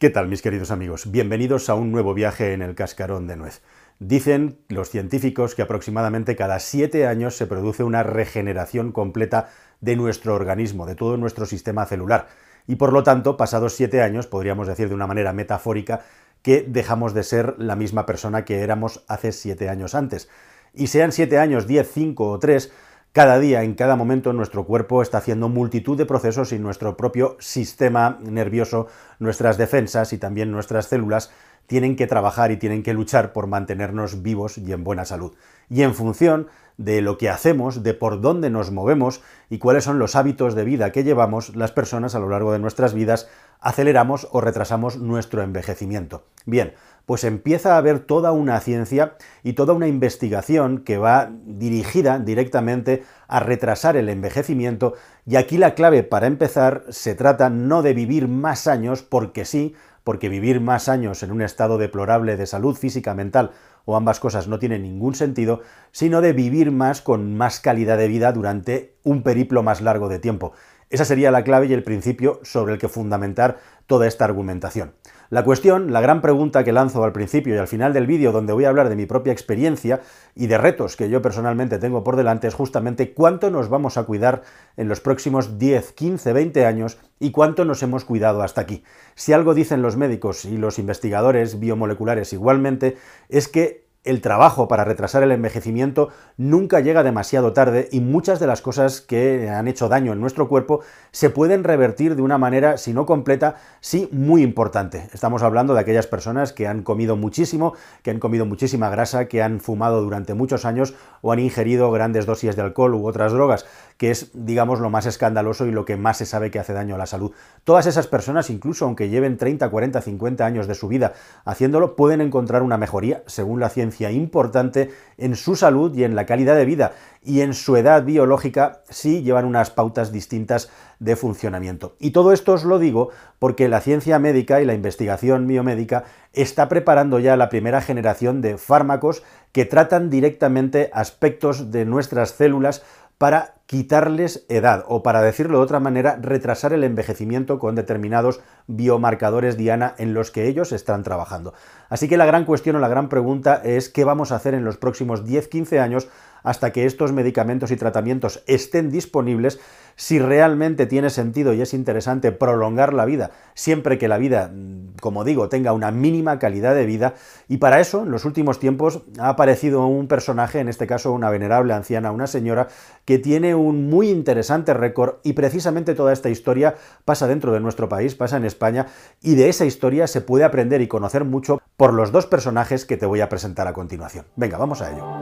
¿Qué tal, mis queridos amigos? Bienvenidos a un nuevo viaje en el cascarón de nuez. Dicen los científicos que aproximadamente cada 7 años se produce una regeneración completa de nuestro organismo, de todo nuestro sistema celular. Y por lo tanto, pasados 7 años, podríamos decir de una manera metafórica, que dejamos de ser la misma persona que éramos hace 7 años antes. Y sean 7 años, 10, 5 o 3, cada día, en cada momento, nuestro cuerpo está haciendo multitud de procesos y nuestro propio sistema nervioso, nuestras defensas y también nuestras células tienen que trabajar y tienen que luchar por mantenernos vivos y en buena salud. Y en función de lo que hacemos, de por dónde nos movemos y cuáles son los hábitos de vida que llevamos, las personas a lo largo de nuestras vidas aceleramos o retrasamos nuestro envejecimiento. Bien, pues empieza a haber toda una ciencia y toda una investigación que va dirigida directamente a retrasar el envejecimiento, y aquí la clave para empezar se trata no de vivir más años porque sí, porque vivir más años en un estado deplorable de salud física, mental o ambas cosas no tiene ningún sentido, sino de vivir más con más calidad de vida durante un periplo más largo de tiempo. Esa sería la clave y el principio sobre el que fundamentar toda esta argumentación. La cuestión, la gran pregunta que lanzo al principio y al final del vídeo, donde voy a hablar de mi propia experiencia y de retos que yo personalmente tengo por delante, es justamente cuánto nos vamos a cuidar en los próximos 10, 15, 20 años y cuánto nos hemos cuidado hasta aquí. Si algo dicen los médicos y los investigadores biomoleculares igualmente, es que el trabajo para retrasar el envejecimiento nunca llega demasiado tarde y muchas de las cosas que han hecho daño en nuestro cuerpo se pueden revertir de una manera, si no completa, sí muy importante. Estamos hablando de aquellas personas que han comido muchísimo, que han comido muchísima grasa, que han fumado durante muchos años o han ingerido grandes dosis de alcohol u otras drogas, que es, digamos, lo más escandaloso y lo que más se sabe que hace daño a la salud. Todas esas personas, incluso aunque lleven 30, 40, 50 años de su vida haciéndolo, pueden encontrar una mejoría, según la ciencia, importante en su salud y en la calidad de vida, y en su edad biológica sí llevan unas pautas distintas de funcionamiento. Y todo esto os lo digo porque la ciencia médica y la investigación biomédica está preparando ya la primera generación de fármacos que tratan directamente aspectos de nuestras células para quitarles edad, o para decirlo de otra manera, retrasar el envejecimiento con determinados biomarcadores diana en los que ellos están trabajando. Así que la gran cuestión o la gran pregunta es qué vamos a hacer en los próximos 10-15 años hasta que estos medicamentos y tratamientos estén disponibles, si realmente tiene sentido y es interesante prolongar la vida, siempre que la vida, como digo, tenga una mínima calidad de vida. Y para eso, en los últimos tiempos, ha aparecido un personaje, en este caso una venerable anciana, una señora, que tiene un muy interesante récord, y precisamente toda esta historia pasa dentro de nuestro país, pasa en España, y de esa historia se puede aprender y conocer mucho por los dos personajes que te voy a presentar a continuación. Venga, vamos a ello.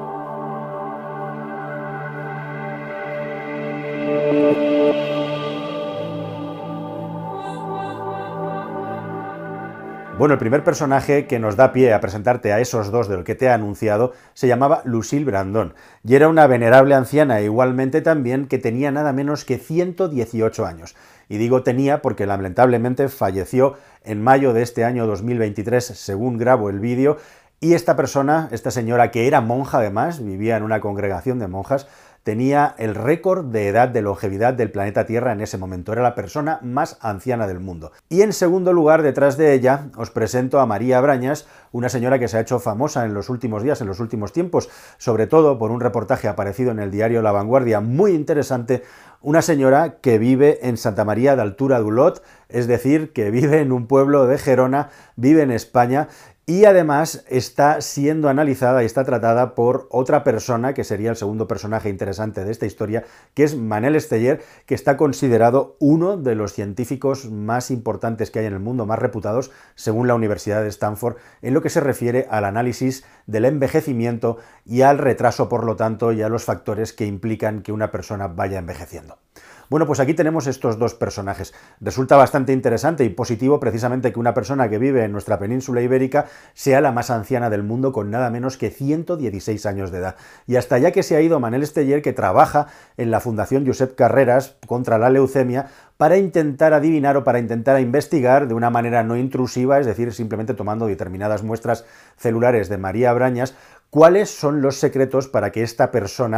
Bueno, el primer personaje que nos da pie a presentarte a esos dos de los que te he anunciado se llamaba Lucille Brandon, y era una venerable anciana igualmente también que tenía nada menos que 118 años. Y digo tenía porque lamentablemente falleció en mayo de este año 2023, según grabo el vídeo, y esta persona, esta señora que era monja además, vivía en una congregación de monjas, tenía el récord de edad de longevidad del planeta Tierra en ese momento. Era la persona más anciana del mundo. Y en segundo lugar, detrás de ella, os presento a María Brañas, una señora que se ha hecho famosa en los últimos días, en los últimos tiempos, sobre todo por un reportaje aparecido en el diario La Vanguardia, muy interesante. Una señora que vive en Santa María de Altura d'Olot, es decir, que vive en un pueblo de Gerona, vive en España, y además está siendo analizada y está tratada por otra persona, que sería el segundo personaje interesante de esta historia, que es Manel Esteller, que está considerado uno de los científicos más importantes que hay en el mundo, más reputados, según la Universidad de Stanford, en lo que se refiere al análisis del envejecimiento y al retraso, por lo tanto, y a los factores que implican que una persona vaya envejeciendo. Bueno, pues aquí tenemos estos dos personajes. Resulta bastante interesante y positivo precisamente que una persona que vive en nuestra península ibérica sea la más anciana del mundo, con nada menos que 116 años de edad. Y hasta allá que se ha ido Manel Esteller, que trabaja en la Fundación Josep Carreras contra la leucemia, para intentar adivinar o para intentar investigar de una manera no intrusiva, es decir, simplemente tomando determinadas muestras celulares de María Brañas, cuáles son los secretos para que esta persona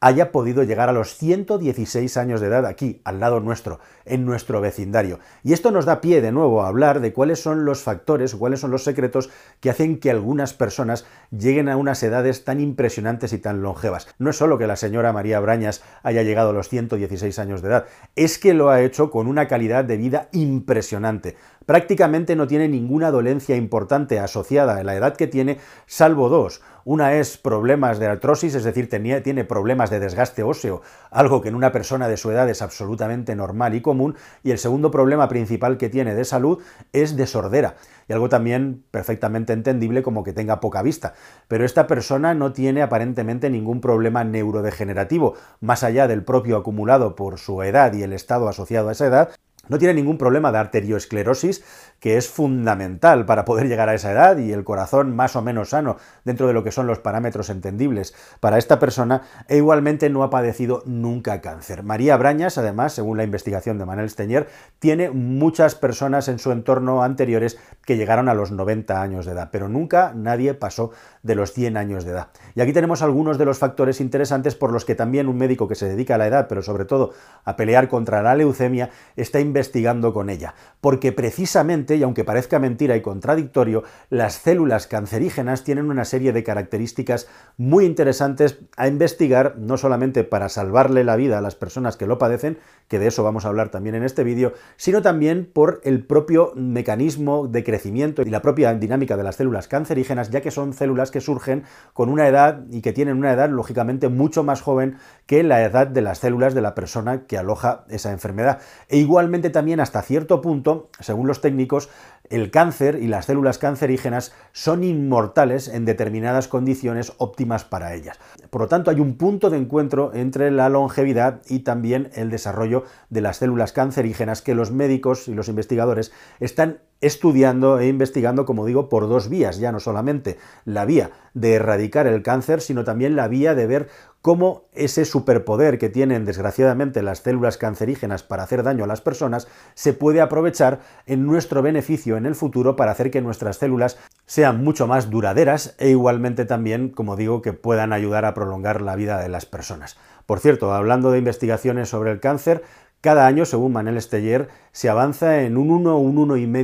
haya podido llegar a los 116 años de edad aquí, al lado nuestro, en nuestro vecindario. Y esto nos da pie de nuevo a hablar de cuáles son los factores o cuáles son los secretos que hacen que algunas personas lleguen a unas edades tan impresionantes y tan longevas. No es solo que la señora María Brañas haya llegado a los 116 años de edad, es que lo ha hecho con una calidad de vida impresionante. Prácticamente no tiene ninguna dolencia importante asociada a la edad que tiene, salvo dos. Una es problemas de artrosis, es decir, tiene problemas de desgaste óseo, algo que en una persona de su edad es absolutamente normal y común, y el segundo problema principal que tiene de salud es de sordera, y algo también perfectamente entendible como que tenga poca vista. Pero esta persona no tiene aparentemente ningún problema neurodegenerativo, más allá del propio acumulado por su edad y el estado asociado a esa edad. No tiene ningún problema de arteriosclerosis, que es fundamental para poder llegar a esa edad, y el corazón más o menos sano dentro de lo que son los parámetros entendibles para esta persona, e igualmente no ha padecido nunca cáncer. María Brañas, además, según la investigación de Manel Stenyer, tiene muchas personas en su entorno anteriores que llegaron a los 90 años de edad, pero nunca nadie pasó de los 100 años de edad. Y aquí tenemos algunos de los factores interesantes por los que también un médico que se dedica a la edad, pero sobre todo a pelear contra la leucemia, está investigando con ella, porque precisamente, y aunque parezca mentira y contradictorio, las células cancerígenas tienen una serie de características muy interesantes a investigar, no solamente para salvarle la vida a las personas que lo padecen, que de eso vamos a hablar también en este vídeo, sino también por el propio mecanismo de crecimiento y la propia dinámica de las células cancerígenas, ya que son células que surgen con una edad y que tienen una edad lógicamente mucho más joven que la edad de las células de la persona que aloja esa enfermedad. E igualmente también hasta cierto punto, según los técnicos, el cáncer y las células cancerígenas son inmortales en determinadas condiciones óptimas para ellas. Por lo tanto, hay un punto de encuentro entre la longevidad y también el desarrollo de las células cancerígenas que los médicos y los investigadores están estudiando e investigando, como digo, por dos vías, ya no solamente la vía de erradicar el cáncer, sino también la vía de ver cómo ese superpoder que tienen desgraciadamente las células cancerígenas para hacer daño a las personas se puede aprovechar en nuestro beneficio en el futuro para hacer que nuestras células sean mucho más duraderas e igualmente también, como digo, que puedan ayudar a prolongar la vida de las personas. Por cierto, hablando de investigaciones sobre el cáncer, cada año, según Manel Stenyer, se avanza en un 1 o un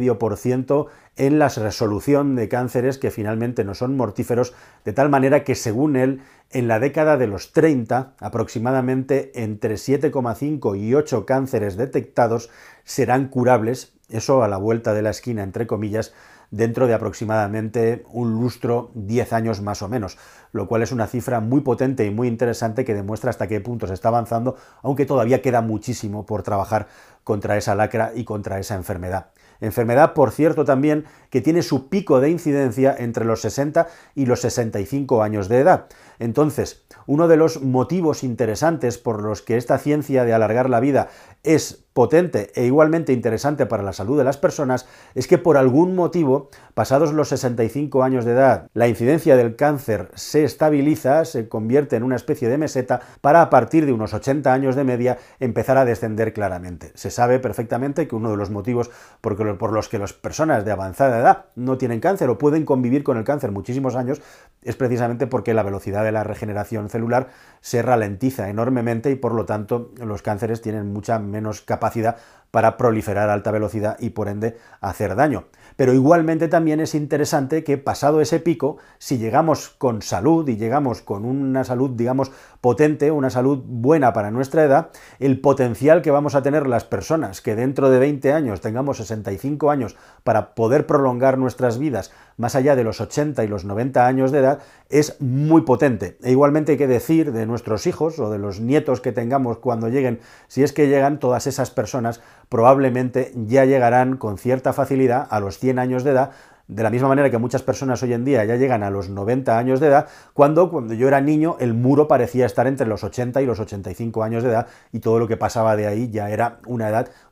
1,5% en la resolución de cánceres que finalmente no son mortíferos, de tal manera que, según él, en la década de los 30, aproximadamente entre 7,5 y 8 cánceres detectados serán curables, eso a la vuelta de la esquina, entre comillas, dentro de aproximadamente un lustro, 10 años más o menos, lo cual es una cifra muy potente y muy interesante que demuestra hasta qué punto se está avanzando, aunque todavía queda muchísimo por trabajar contra esa lacra y contra esa enfermedad. Enfermedad, por cierto, también que tiene su pico de incidencia entre los 60 y los 65 años de edad. Entonces, uno de los motivos interesantes por los que esta ciencia de alargar la vida es potente e igualmente interesante para la salud de las personas es que por algún motivo, pasados los 65 años de edad, la incidencia del cáncer se estabiliza, se convierte en una especie de meseta, para a partir de unos 80 años de media empezar a descender claramente. Se sabe perfectamente que uno de los motivos por los que las personas de avanzada edad no tienen cáncer o pueden convivir con el cáncer muchísimos años es precisamente porque la velocidad de la regeneración celular se ralentiza enormemente y por lo tanto los cánceres tienen mucha menos capacidad para proliferar a alta velocidad y por ende hacer daño. Pero igualmente también es interesante que pasado ese pico, si llegamos con salud y llegamos con una salud, digamos, potente, una salud buena para nuestra edad, el potencial que vamos a tener las personas que dentro de 20 años tengamos 65 años para poder prolongar nuestras vidas más allá de los 80 y los 90 años de edad es muy potente. E igualmente hay que decir de nuestros hijos o de los nietos que tengamos cuando lleguen, si es que llegan, todas esas personas probablemente ya llegarán con cierta facilidad a los 100 años de edad, de la misma manera que muchas personas hoy en día ya llegan a los 90 años de edad, cuando yo era niño el muro parecía estar entre los 80 y los 85 años de edad y todo lo que pasaba de ahí ya era una edad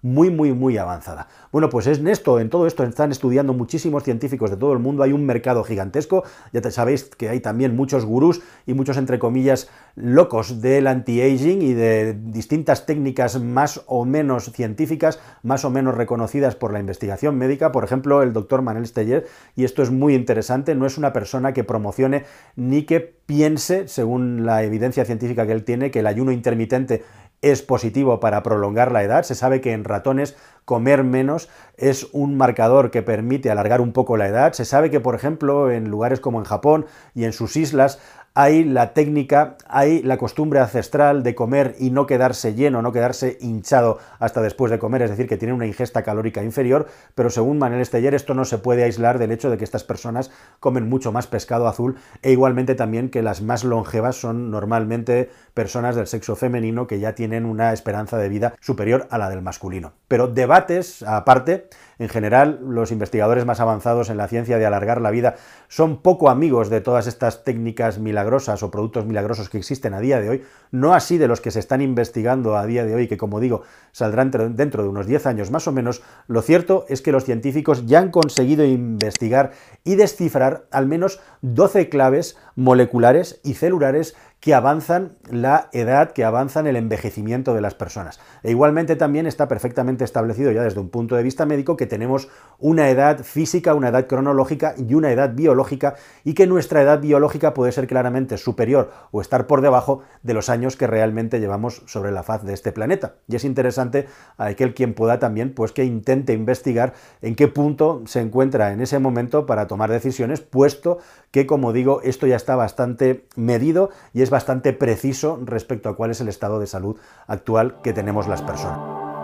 muy avanzada. Bueno, pues en todo esto están estudiando muchísimos científicos de todo el mundo, hay un mercado gigantesco, ya sabéis que hay también muchos gurús y muchos, entre comillas, locos del anti-aging y de distintas técnicas más o menos científicas, más o menos reconocidas por la investigación médica. Por ejemplo, el doctor Manel Steyer, y esto es muy interesante, no es una persona que promocione ni que piense, según la evidencia científica que él tiene, que el ayuno intermitente es positivo para prolongar la edad. Se sabe que en ratones comer menos es un marcador que permite alargar un poco la edad. Se sabe que, por ejemplo, en lugares como en Japón y en sus islas hay la técnica, hay la costumbre ancestral de comer y no quedarse lleno, no quedarse hinchado hasta después de comer, es decir, que tienen una ingesta calórica inferior, pero según Manel Steyer esto no se puede aislar del hecho de que estas personas comen mucho más pescado azul, e igualmente también que las más longevas son normalmente personas del sexo femenino que ya tienen una esperanza de vida superior a la del masculino. Pero debates aparte, en general, los investigadores más avanzados en la ciencia de alargar la vida son poco amigos de todas estas técnicas milagrosas o productos milagrosos que existen a día de hoy, no así de los que se están investigando a día de hoy, que, como digo, saldrán dentro de unos 10 años más o menos. Lo cierto es que los científicos ya han conseguido investigar y descifrar al menos 12 claves moleculares y celulares que avanzan la edad, que avanzan el envejecimiento de las personas. E igualmente también está perfectamente establecido ya desde un punto de vista médico que tenemos una edad física, una edad cronológica y una edad biológica, y que nuestra edad biológica puede ser claramente superior o estar por debajo de los años que realmente llevamos sobre la faz de este planeta. Y es interesante a aquel quien pueda también pues que intente investigar en qué punto se encuentra en ese momento para tomar decisiones, puesto que, como digo, esto ya está bastante medido y es bastante preciso respecto a cuál es el estado de salud actual que tenemos las personas.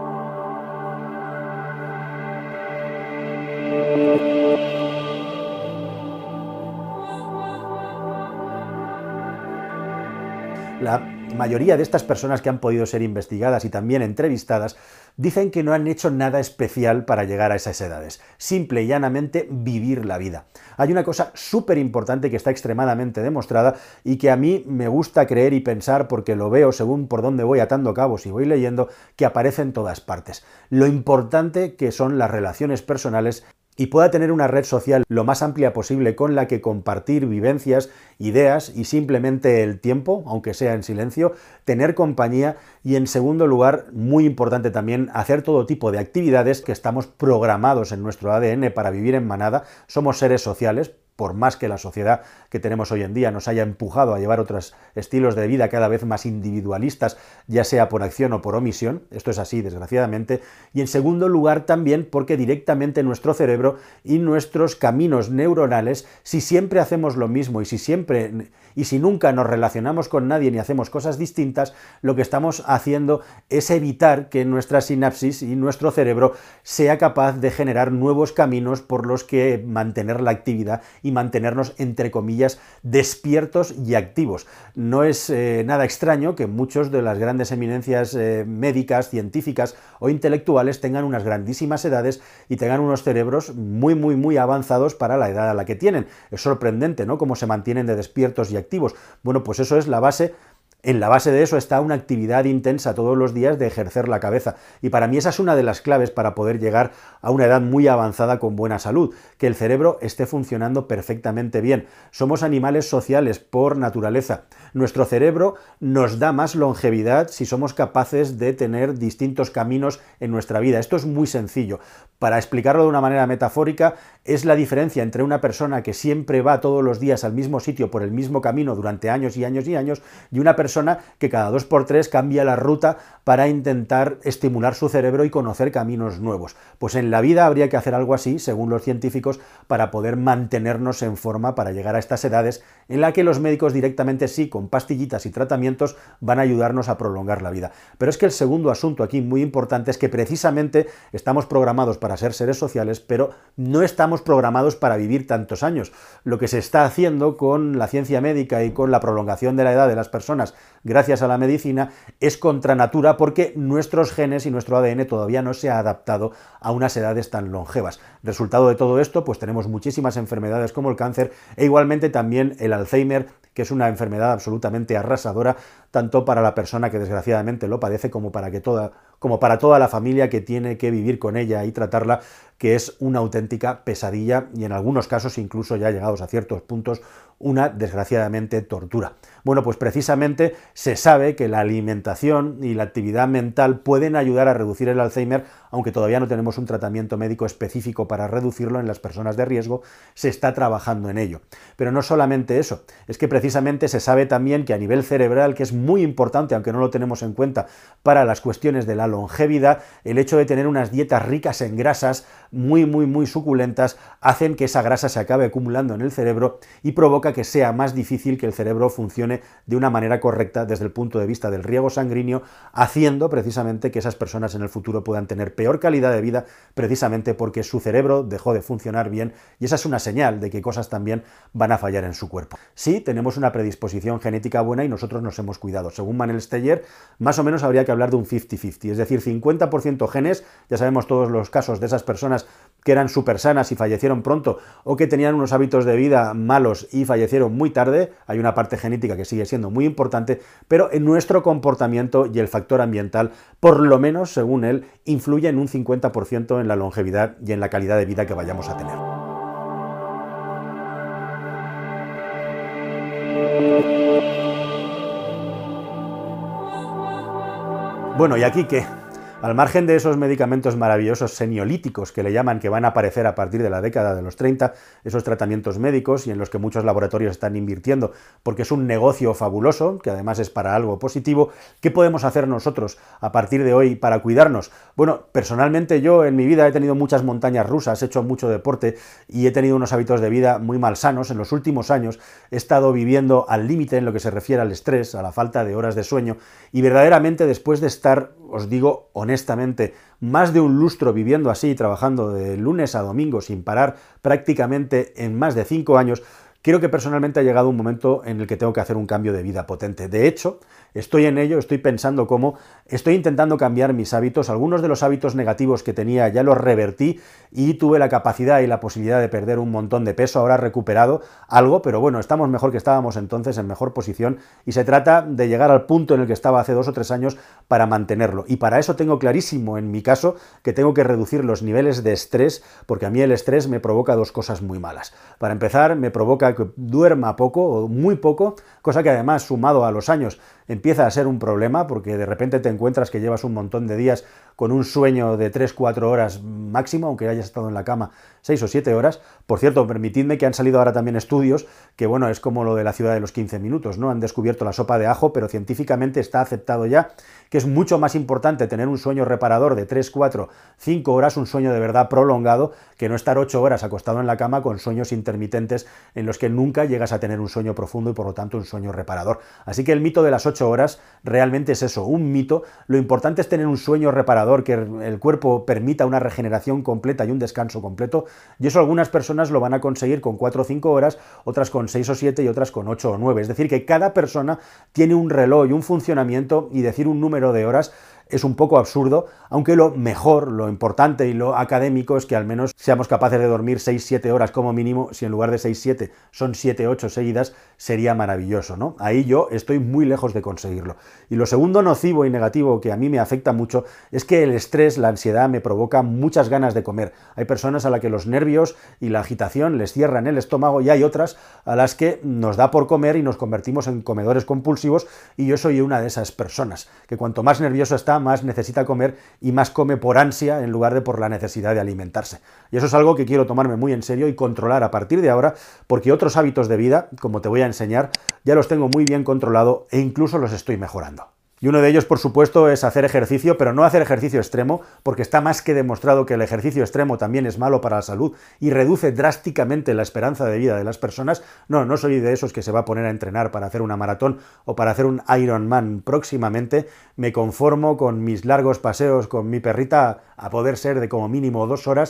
La mayoría de estas personas que han podido ser investigadas y también entrevistadas dicen que no han hecho nada especial para llegar a esas edades, simple y llanamente vivir la vida. Hay una cosa súper importante que está extremadamente demostrada y que a mí me gusta creer y pensar, porque lo veo según por dónde voy atando cabos y voy leyendo, que aparece en todas partes. Lo importante que son las relaciones personales y pueda tener una red social lo más amplia posible con la que compartir vivencias, ideas y simplemente el tiempo, aunque sea en silencio, tener compañía y, en segundo lugar, muy importante también, hacer todo tipo de actividades que estamos programados en nuestro ADN para vivir en manada. Somos seres sociales, por más que la sociedad que tenemos hoy en día nos haya empujado a llevar otros estilos de vida cada vez más individualistas, ya sea por acción o por omisión. Esto es así, desgraciadamente. Y en segundo lugar también porque directamente nuestro cerebro y nuestros caminos neuronales, si siempre hacemos lo mismo y si nunca nos relacionamos con nadie ni hacemos cosas distintas, lo que estamos haciendo es evitar que nuestra sinapsis y nuestro cerebro sea capaz de generar nuevos caminos por los que mantener la actividad y mantenernos, entre comillas, despiertos y activos. No es nada extraño que muchos de las grandes eminencias médicas, científicas o intelectuales tengan unas grandísimas edades y tengan unos cerebros muy avanzados para la edad a la que tienen. Es sorprendente, ¿no?, cómo se mantienen de despiertos y activos. Bueno, pues eso es la base. En la base de eso está una actividad intensa todos los días de ejercer la cabeza. Y para mí esa es una de las claves para poder llegar a una edad muy avanzada con buena salud, que el cerebro esté funcionando perfectamente bien. Somos animales sociales por naturaleza. Nuestro cerebro nos da más longevidad si somos capaces de tener distintos caminos en nuestra vida. Esto es muy sencillo. Para explicarlo de una manera metafórica, es la diferencia entre una persona que siempre va todos los días al mismo sitio por el mismo camino durante años y años y años, y una persona que cada 2x3 cambia la ruta para intentar estimular su cerebro y conocer caminos nuevos. Pues en la vida habría que hacer algo así, según los científicos, para poder mantenernos en forma para llegar a estas edades en las que los médicos directamente sí, con pastillitas y tratamientos, van a ayudarnos a prolongar la vida. Pero es que el segundo asunto aquí muy importante es que precisamente estamos programados para ser seres sociales, pero no estamos programados para vivir tantos años. Lo que se está haciendo con la ciencia médica y con la prolongación de la edad de las personas gracias a la medicina es contra natura, porque nuestros genes y nuestro ADN todavía no se ha adaptado a unas edades tan longevas. Resultado de todo esto, pues tenemos muchísimas enfermedades como el cáncer e igualmente también el Alzheimer que es una enfermedad absolutamente arrasadora, tanto para la persona que desgraciadamente lo padece como para toda la familia que tiene que vivir con ella y tratarla, que es una auténtica pesadilla y en algunos casos, incluso ya llegados a ciertos puntos, una desgraciadamente tortura. Bueno, pues precisamente se sabe que la alimentación y la actividad mental pueden ayudar a reducir el Alzheimer, aunque todavía no tenemos un tratamiento médico específico para reducirlo en las personas de riesgo, se está trabajando en ello. Pero no solamente eso, es que precisamente se sabe también que a nivel cerebral, que es muy importante, aunque no lo tenemos en cuenta, para las cuestiones de la longevidad, el hecho de tener unas dietas ricas en grasas, muy suculentas, hacen que esa grasa se acabe acumulando en el cerebro y provoca que sea más difícil que el cerebro funcione de una manera correcta desde el punto de vista del riego sanguíneo, haciendo precisamente que esas personas en el futuro puedan tener peor calidad de vida, precisamente porque su cerebro dejó de funcionar bien, y esa es una señal de que cosas también van a fallar en su cuerpo. Sí, tenemos una predisposición genética buena y nosotros nos hemos cuidado. Según Manel Steyer, más o menos habría que hablar de un 50-50, es decir, 50% genes, ya sabemos todos los casos de esas personas que eran súper sanas y fallecieron pronto, o que tenían unos hábitos de vida malos y fallecieron muy tarde. Hay una parte genética que sigue siendo muy importante, pero en nuestro comportamiento y el factor ambiental, por lo menos, según él, influye en un 50% en la longevidad y en la calidad de vida que vayamos a tener. Bueno, ¿y aquí qué? Al margen de esos medicamentos maravillosos seniolíticos que le llaman, que van a aparecer a partir de la década de los 30, esos tratamientos médicos y en los que muchos laboratorios están invirtiendo porque es un negocio fabuloso, que además es para algo positivo, ¿qué podemos hacer nosotros a partir de hoy para cuidarnos? Bueno, personalmente yo en mi vida he tenido muchas montañas rusas, he hecho mucho deporte y he tenido unos hábitos de vida muy malsanos. En los últimos años he estado viviendo al límite en lo que se refiere al estrés, a la falta de horas de sueño, y verdaderamente después de estar, os digo honestamente, más de un lustro viviendo así, trabajando de lunes a domingo sin parar prácticamente en más de 5 años, creo que personalmente ha llegado un momento en el que tengo que hacer un cambio de vida potente. De hecho, estoy en ello, estoy pensando cómo, estoy intentando cambiar mis hábitos. Algunos de los hábitos negativos que tenía ya los revertí y tuve la capacidad y la posibilidad de perder un montón de peso. Ahora he recuperado algo, pero bueno, estamos mejor que estábamos entonces, en mejor posición, y se trata de llegar al punto en el que estaba hace 2 o 3 años para mantenerlo. Y para eso tengo clarísimo, en mi caso, que tengo que reducir los niveles de estrés, porque a mí el estrés me provoca 2 cosas muy malas. Para empezar, me provoca que duerma poco o muy poco, cosa que además, sumado a los años, empieza a ser un problema, porque de repente te encuentras que llevas un montón de días con un sueño de 3-4 horas máximo, aunque hayas estado en la cama 6 o 7 horas. Por cierto, permitidme que han salido ahora también estudios que, bueno, es como lo de la ciudad de los 15 minutos, ¿no? Han descubierto la sopa de ajo, pero científicamente está aceptado ya que es mucho más importante tener un sueño reparador de 3, 4, 5 horas, un sueño de verdad prolongado, que no estar 8 horas acostado en la cama con sueños intermitentes en los que nunca llegas a tener un sueño profundo y por lo tanto un sueño reparador. Así que el mito de las 8 horas realmente es eso, un mito. Lo importante es tener un sueño reparador, que el cuerpo permita una regeneración completa y un descanso completo, y eso algunas personas lo van a conseguir con 4 o 5 horas, otras con 6 o 7 y otras con 8 o 9. Es decir, que cada persona tiene un reloj y un funcionamiento, y decir un número de horas es un poco absurdo, aunque lo mejor, lo importante y lo académico es que al menos seamos capaces de dormir 6-7 horas como mínimo. Si en lugar de 6-7 son 7-8 seguidas, sería maravilloso, ¿no? Ahí yo estoy muy lejos de conseguirlo. Y lo segundo nocivo y negativo que a mí me afecta mucho es que el estrés, la ansiedad, me provoca muchas ganas de comer. Hay personas a las que los nervios y la agitación les cierran el estómago, y hay otras a las que nos da por comer y nos convertimos en comedores compulsivos, y yo soy una de esas personas, que cuanto más nervioso está, más necesita comer y más come por ansia en lugar de por la necesidad de alimentarse. Y eso es algo que quiero tomarme muy en serio y controlar a partir de ahora, porque otros hábitos de vida, como te voy a enseñar, ya los tengo muy bien controlado e incluso los estoy mejorando. Y uno de ellos, por supuesto, es hacer ejercicio, pero no hacer ejercicio extremo, porque está más que demostrado que el ejercicio extremo también es malo para la salud y reduce drásticamente la esperanza de vida de las personas. No soy de esos que se va a poner a entrenar para hacer una maratón o para hacer un Ironman próximamente. Me conformo con mis largos paseos con mi perrita, a poder ser de como mínimo 2 horas,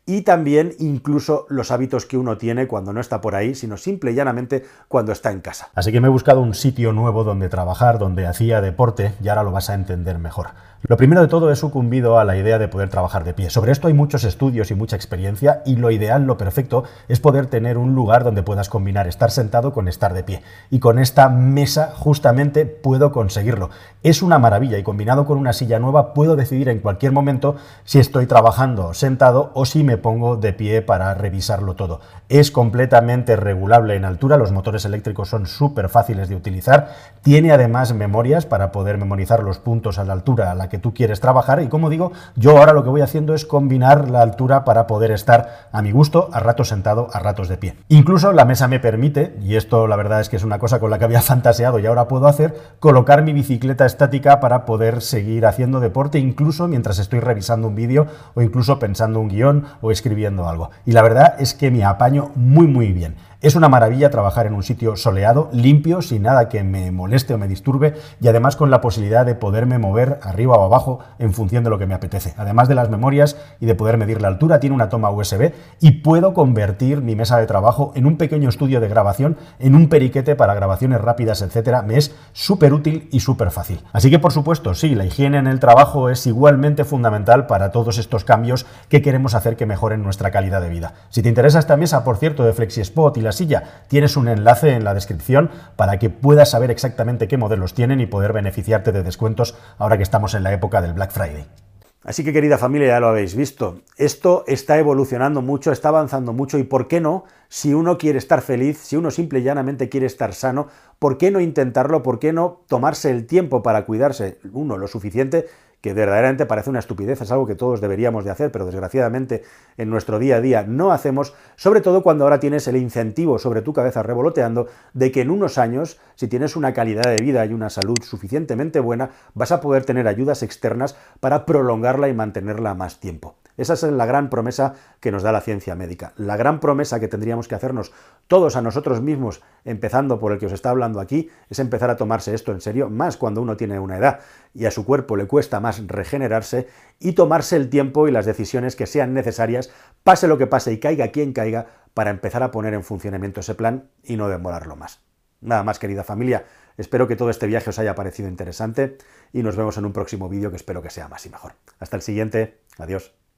y también incluso los hábitos que uno tiene cuando no está por ahí, sino simple y llanamente cuando está en casa. Así que me he buscado un sitio nuevo donde trabajar, donde hacía deporte, y ahora lo vas a entender mejor. Lo primero de todo, he sucumbido a la idea de poder trabajar de pie. Sobre esto hay muchos estudios y mucha experiencia, y lo ideal, lo perfecto, es poder tener un lugar donde puedas combinar estar sentado con estar de pie. Y con esta mesa justamente puedo conseguirlo. Es una maravilla, y combinado con una silla nueva puedo decidir en cualquier momento si estoy trabajando sentado o si me pongo de pie para revisarlo todo. Es completamente regulable en altura, los motores eléctricos son súper fáciles de utilizar, tiene además memorias para poder memorizar los puntos a la altura a la que tú quieres trabajar, y como digo, yo ahora lo que voy haciendo es combinar la altura para poder estar a mi gusto, a ratos sentado, a ratos de pie. Incluso la mesa me permite, y esto la verdad es que es una cosa con la que había fantaseado y ahora puedo hacer, colocar mi bicicleta estática para poder seguir haciendo deporte incluso mientras estoy revisando un vídeo o incluso pensando un guión o escribiendo algo. Y la verdad es que me apaño muy bien. Es una maravilla trabajar en un sitio soleado, limpio, sin nada que me moleste o me disturbe, y además con la posibilidad de poderme mover arriba o abajo en función de lo que me apetece. Además de las memorias y de poder medir la altura, tiene una toma USB y puedo convertir mi mesa de trabajo en un pequeño estudio de grabación, en un periquete para grabaciones rápidas, etcétera. Me es súper útil y súper fácil. Así que, por supuesto, sí, la higiene en el trabajo es igualmente fundamental para todos estos cambios que queremos hacer que mejoren nuestra calidad de vida. Si te interesa esta mesa, por cierto, de FlexiSpot y la silla, tienes un enlace en la descripción para que puedas saber exactamente qué modelos tienen y poder beneficiarte de descuentos ahora que estamos en la época del Black Friday. Así que, querida familia, ya lo habéis visto, esto está evolucionando mucho, está avanzando mucho, y ¿por qué no? Si uno quiere estar feliz, si uno simple y llanamente quiere estar sano, ¿por qué no intentarlo? ¿Por qué no tomarse el tiempo para cuidarse uno lo suficiente? Que verdaderamente parece una estupidez, es algo que todos deberíamos de hacer, pero desgraciadamente en nuestro día a día no hacemos, sobre todo cuando ahora tienes el incentivo sobre tu cabeza revoloteando de que en unos años, si tienes una calidad de vida y una salud suficientemente buena, vas a poder tener ayudas externas para prolongarla y mantenerla más tiempo. Esa es la gran promesa que nos da la ciencia médica. La gran promesa que tendríamos que hacernos todos a nosotros mismos, empezando por el que os está hablando aquí, es empezar a tomarse esto en serio, más cuando uno tiene una edad y a su cuerpo le cuesta más regenerarse, y tomarse el tiempo y las decisiones que sean necesarias, pase lo que pase y caiga quien caiga, para empezar a poner en funcionamiento ese plan y no demorarlo más. Nada más, querida familia, espero que todo este viaje os haya parecido interesante y nos vemos en un próximo vídeo que espero que sea más y mejor. Hasta el siguiente, adiós.